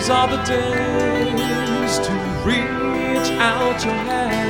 These are the days to reach out your hand.